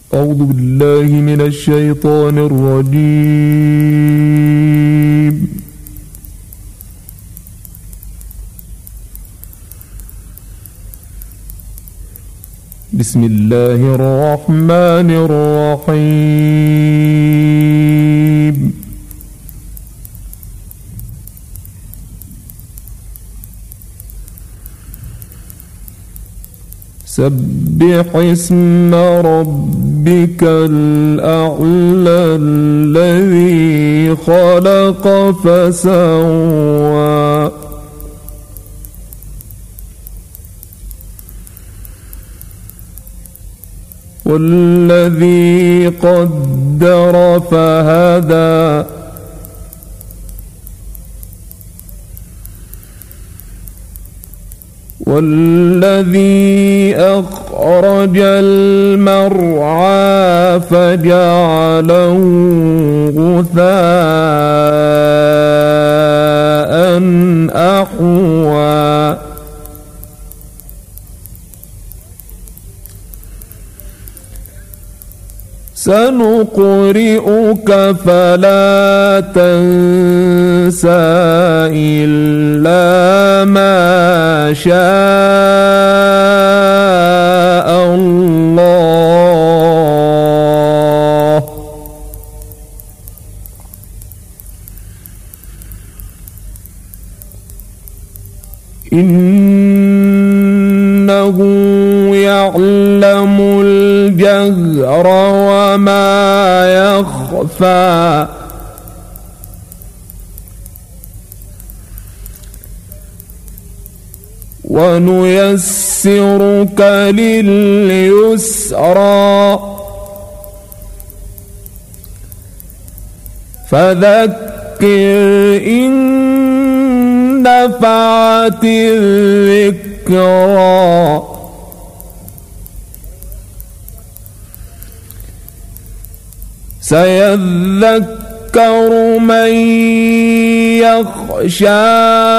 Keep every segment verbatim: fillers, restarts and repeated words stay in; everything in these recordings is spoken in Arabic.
أعوذ بالله من الشيطان الرجيم. بسم الله الرحمن الرحيم. سبح اسم ربك الأعلى الذي خلق فسوى والذي قدر فهدى والذي أخرج المرعى فجعله غثاء أحوى سنقرئك فلا تنسى إلا ما شاء الله إنه يعلم الجهر وما يخفى ونيسرك لليسرى فذكر إن نفعت الذكرى سيذكر من يخشى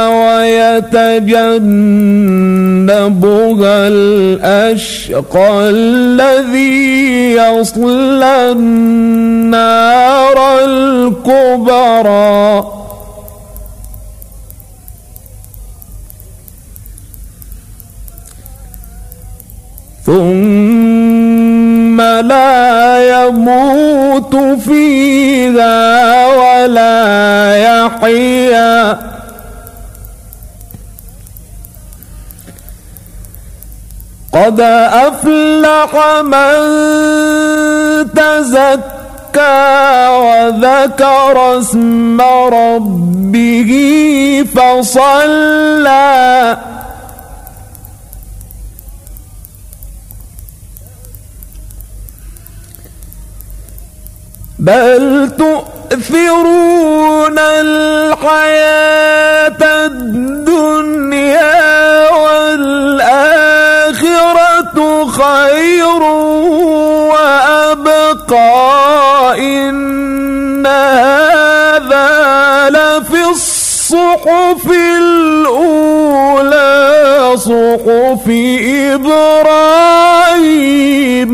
ويتجنبها الأشقى الذي يصلى النار الكبرى ثم لا يموت فيها ولا يحيا قد أفلح من تزكى وذكر اسم ربه فصلى بل تؤثرون الحياة الدنيا والآخرة خير وأبقى إن هذا لفي الصحف الأولى صحف إبراهيم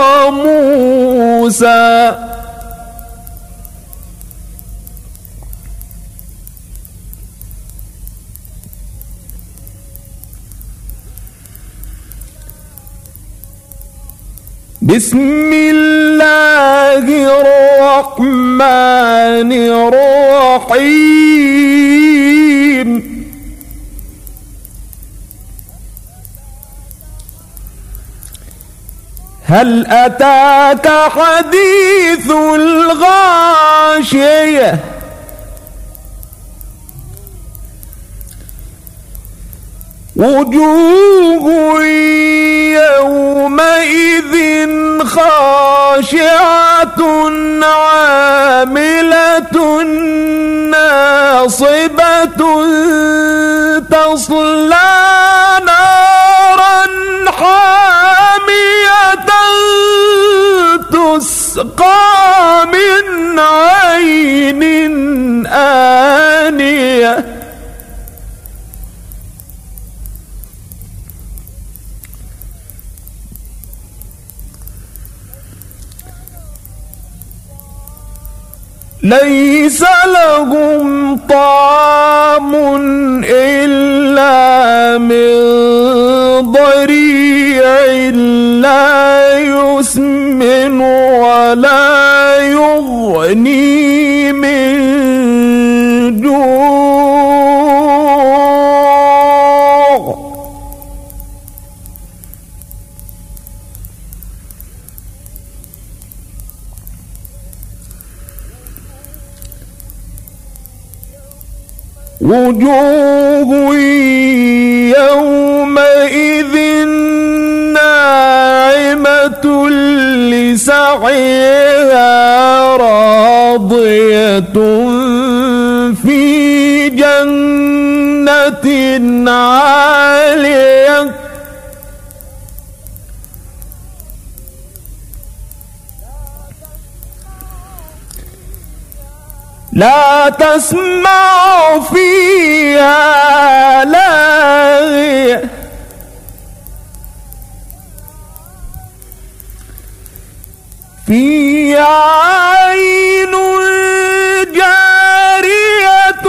وموسى بسم الله الرحمن الرحيم هل أتاك حديث الغاشية وجوه يومئذ خاشعة عاملة ناصبة تصلى نارا حامية تسقى من عين آنية ليس لهم طعام إلا من ضريع لا يسمن ولا يغني من جوع. وجوه يومئذ ناعمة لسعيها راضية في جنة عالية لا تسمع فيها لاغية فيها عين جارية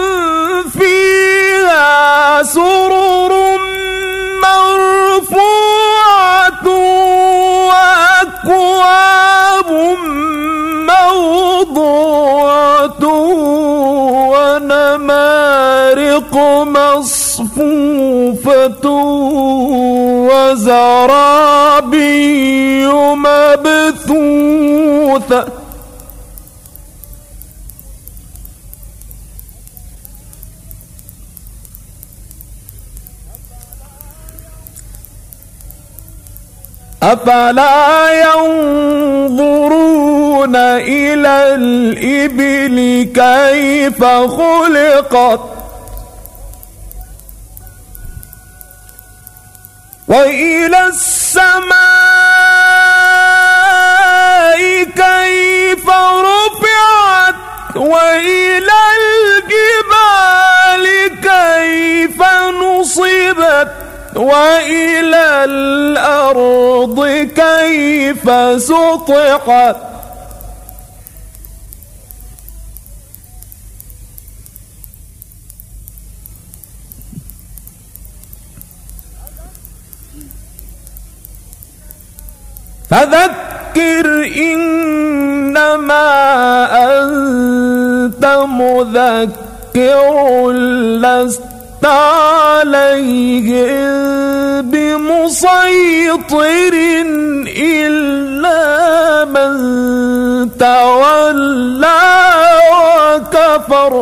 فيها سرر مرفوعة وأكواب موضوعة ونمارق مصفوفة وزرابي مبثوثة أفلا ينظرون إلى الإبل كيف خلقت وإلى السماء كيف رفعت وإلى الجبال كيف نصبت وإلى الأرض كيف سطحت فذكر إنما أنت مذكر لست عليهم بمسيطر إلا من تولى وكفر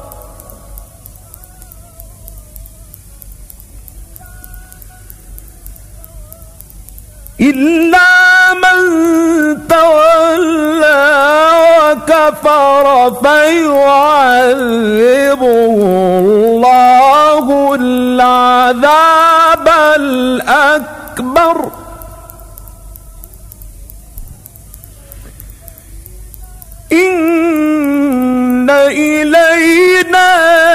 إلا من تولى وكفر فيعذبه الله العذاب الأكبر إن إلينا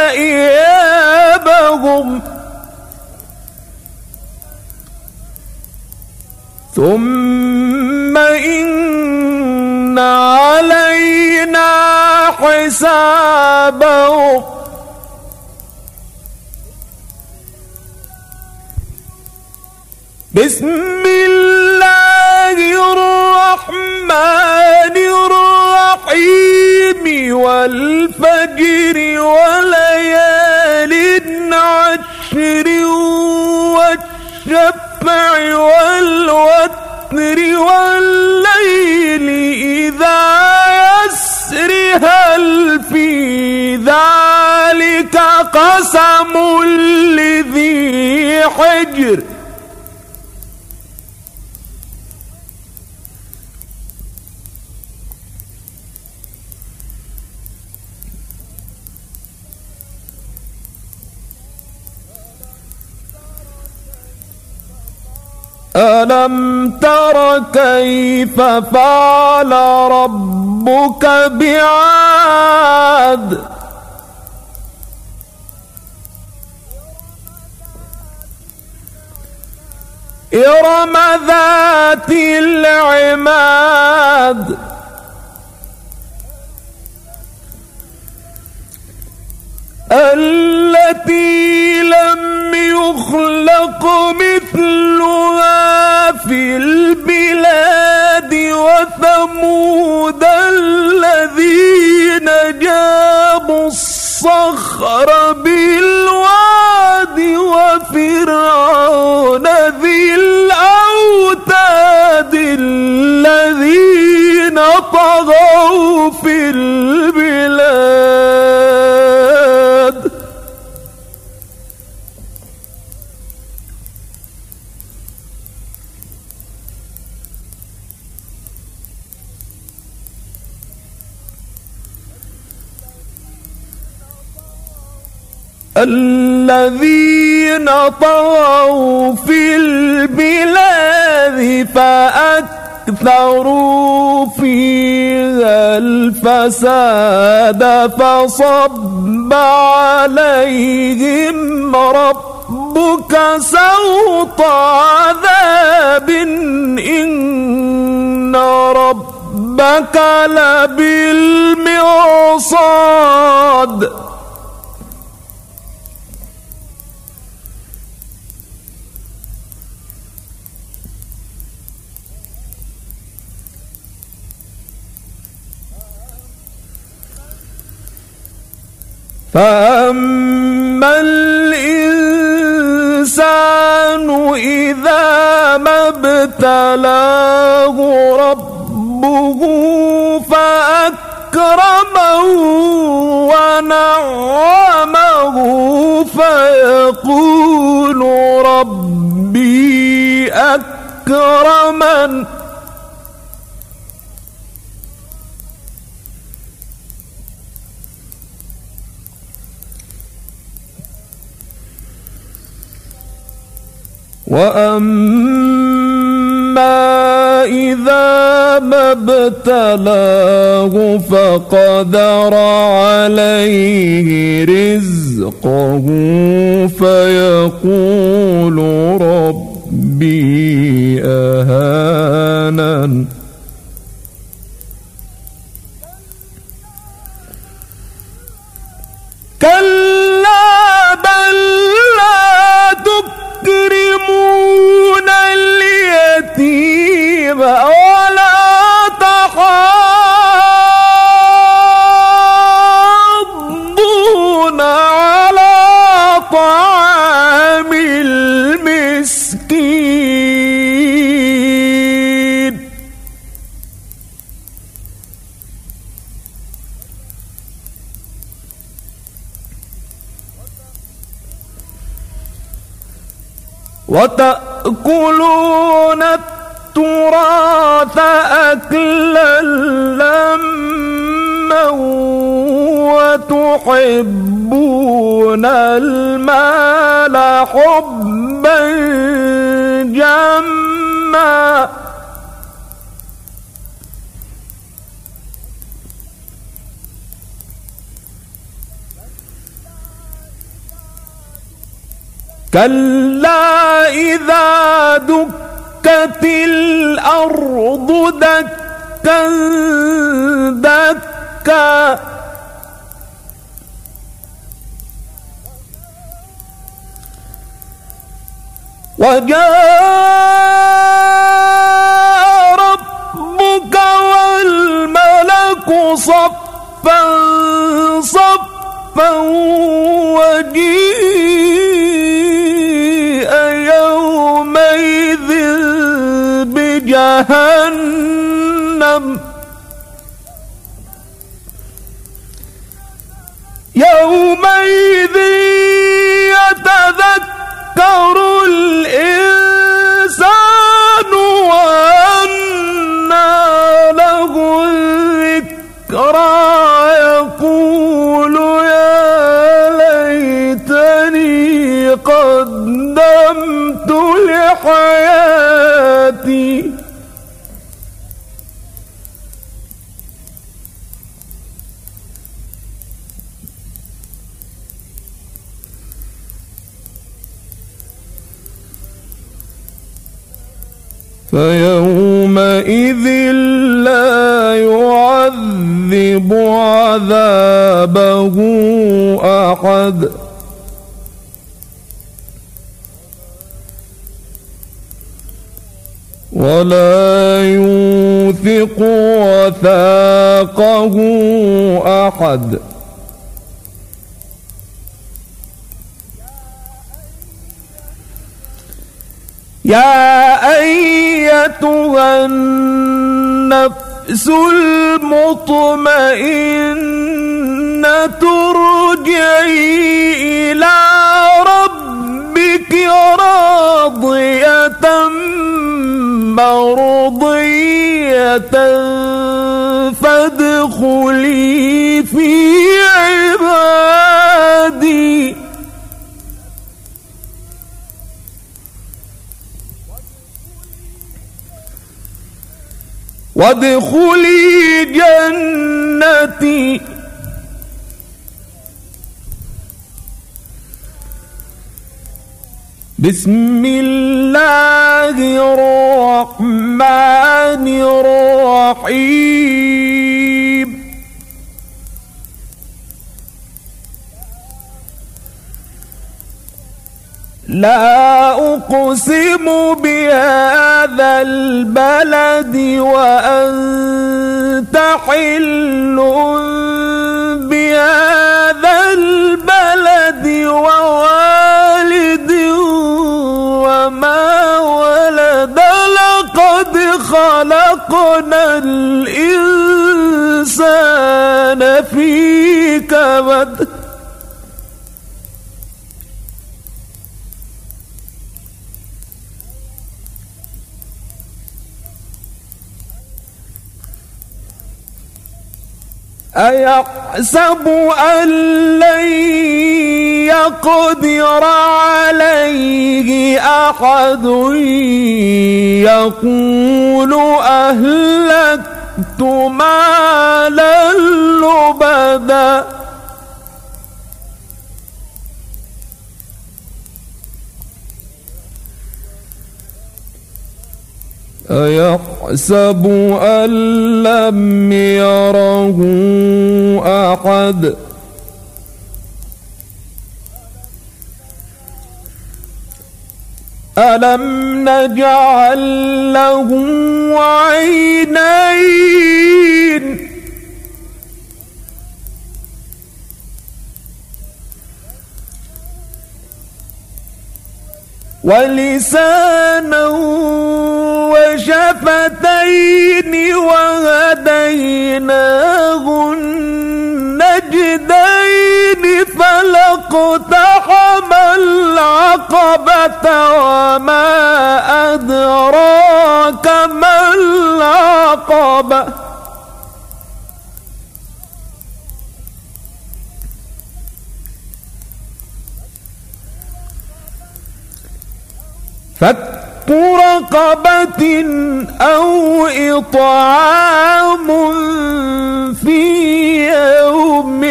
إيابهم ثم إن علينا حسابهم بسم الله الرحمن الرحيم والفجر وليال عشر والشفع والوتر والليل إذا يسر هل في ذلك قسم لذي حجر ألم تر كيف فعل ربك بعاد إرم ذات العماد التي لم يخلق مثلها في البلاد وثمود الذين جابوا الصخر بالواد وفرعون ذي الأوتاد الذين طغوا في البلاد الذين طغوا في البلاد فأكثروا فيها الفساد فصب عليهم ربك سوط عذاب إن ربك لبالمرصاد فأما الإنسان إذا ما ابتلاه ربه فأكرمه ونعمه فيقول ربي أكرمن وأما إذا ما ابتلاه فقدر عليه رزقه فيقول ربي أهانن كلا بل لا تكرمون اليتيم ولا تحاضون على طعام المسكين وتأكلون التراث أكلا لما وتحبون المال حبا جما كلا إذا دكت الأرض دكا دكا وجاء ربك والملك صفا صفا وجيء يومئذ بجهنم يومئذ يتذكر الإنسان وأنى له الذكرى يقول يا ليتني قدمت لحياتي فيومئذ لا يعذب عذابه أحد ولا يوثق وثاقه أحد. يا أيتها النفس المطمئنة ارجعي إلى ربك راضية مرضية فادخلي في عبادي وادخلي جنتي. بسم الله الرحمن الرحيم. لا أقسم بهذا البلد وأنت حل بهذا البلد ووالد وما ولد لقد خلقنا الإنسان في كبد. أيحسب أن لن يقدر عليه أحد يقول أهلكت مالا لبدا. أيحسب أن لم يره أحد ألم نجعل له عينين ولسانا وشفتين وهديناه النجدين فلاقتحم العقبة وما أدراك ما العقبة فك رقبة أو إطعام في يوم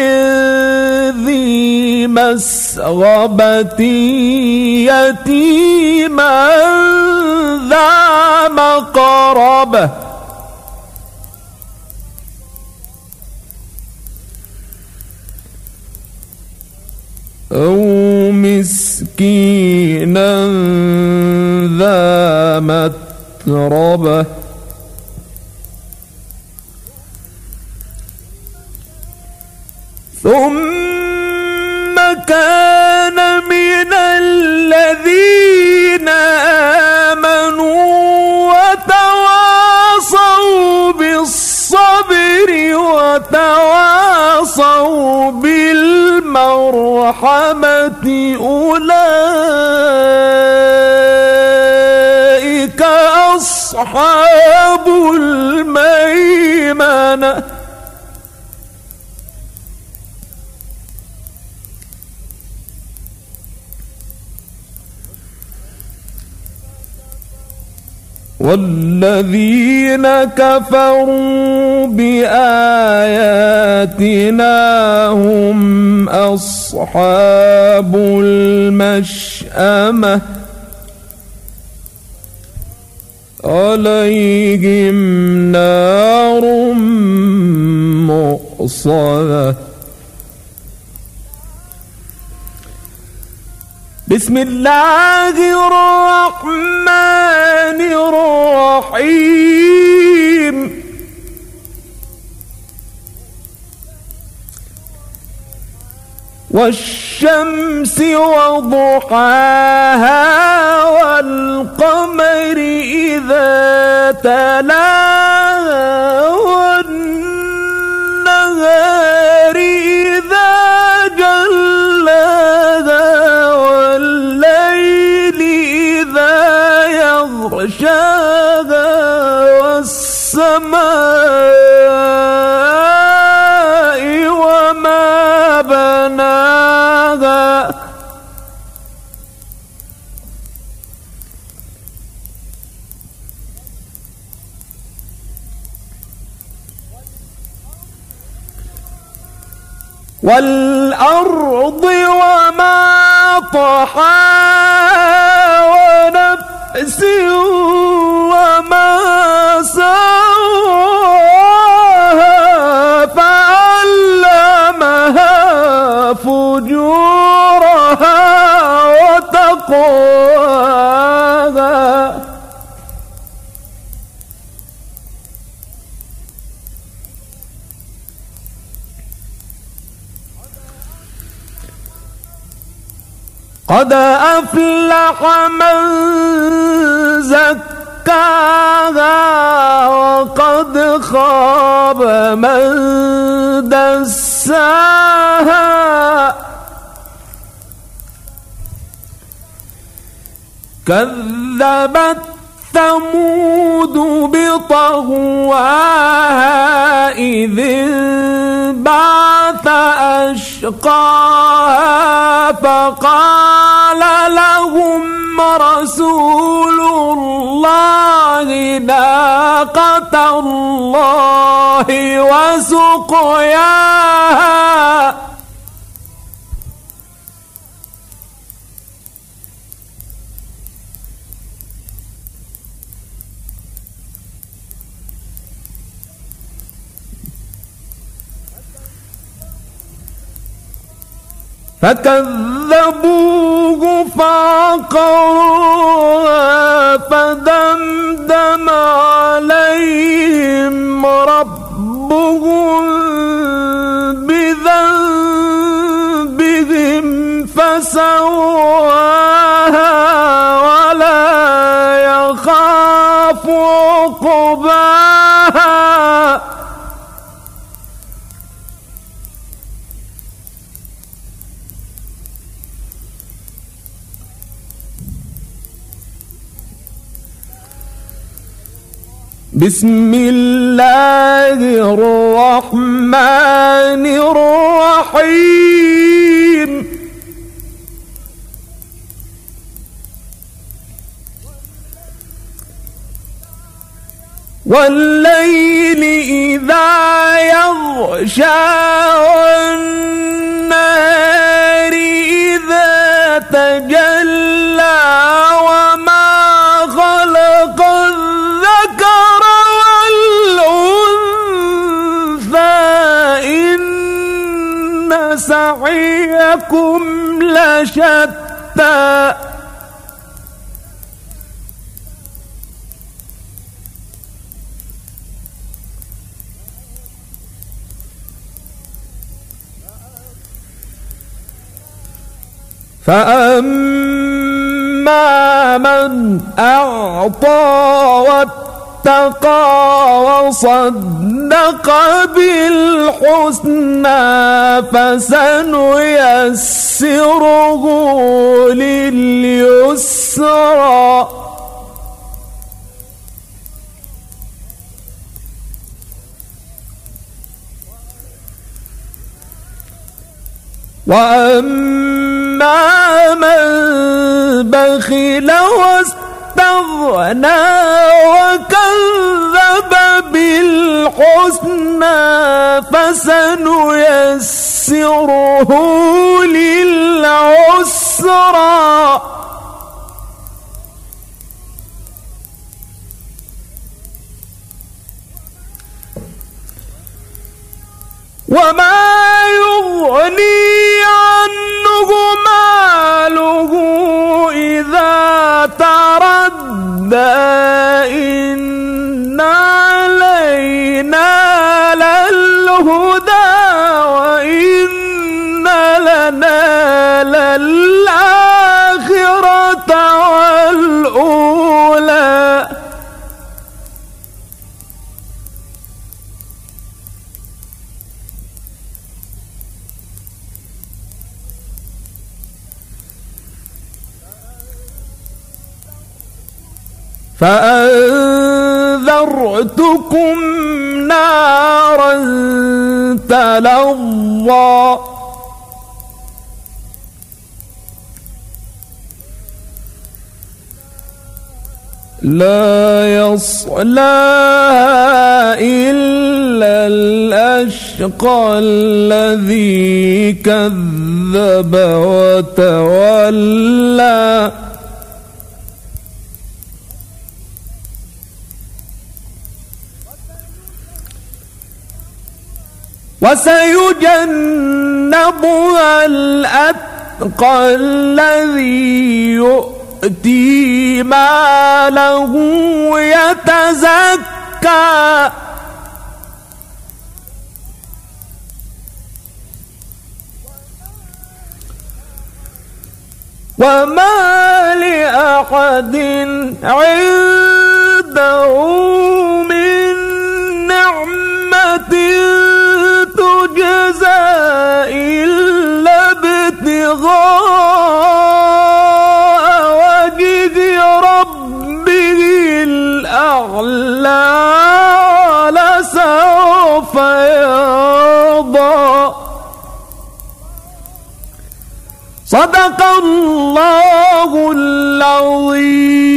ذي مسغبة يتيما ذا مقربة أو مسكينا ذا متربة ثم كان من الذين آمنوا وتواصوا بالصبر وتواصوا بالمرحمة أولئك أصحاب الميمنة والذين كفروا بآياتنا هم أصحاب المشأمة عليهم نار مؤصدة. بسم الله الرحمن الرحيم والشمس وضحاها والقمر إذا تلاها والنهار إذا جلاها والليل إذا يغشاها والسماء وما بناها والأرض وما طحاها ونفس وما سواها فعلمها فجورها وتقواها قد أفلح من زكاها وقد خاب من دساها كذبت ثمود بطغواها إذ انبعث أشقاها فقال لهم رسول الله ناقة الله وسقياها فكذبوه فعقروها فدمدم عليهم ربهم بذنبهم فسواها ولا يخاف عقباها بسم الله الرحمن الرحيم والليل إذا يغشى والنهار إذا تجلى وما خلق الذكر إن سعيكم لشتى فأما من أعطى واتقى وصدق بالحسنى فسنيسره لليسرى وأما من بخل واستغنى وكذب بالحسنى فسنيسره للعسرى وما يغني عنه ماله إذا تردى كلا إن علينا للهدى وإن لنا للآخرة والأولى فأنذرتكم نارا تلظى لا يصلاها إلا الأشقى الذي كذب وتولى وسيجنبها الأتقى الذي يؤتي ماله يتزكى وما لأحد عنده من نعمة تجزى إلا ابتغاء وجه ربه الأعلى لسوف يرضى. صدق الله العظيم.